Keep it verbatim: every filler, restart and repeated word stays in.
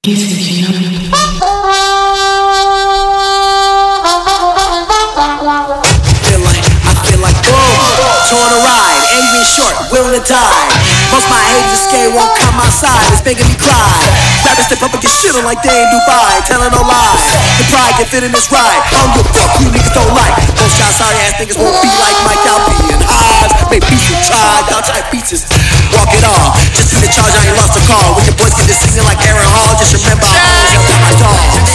You think you know me? Feel like, I feel like boom, torn a ride, angry and short, willing to die. Most my haters are scared, won't come outside, it's making me cry. Rappers step up and get shit on like they in Dubai, telling no lies. The pride can fit in this ride, I don't give a fuck you niggas don't like. Most y'all sorry ass niggas won't be like Mike, y'all be in highs. Make beats and try, y'all try pieces, walk it off. Just in the charge, I ain't lost a call. When your boys get to singing like Aaron Hall, just remember I always help out my dogs.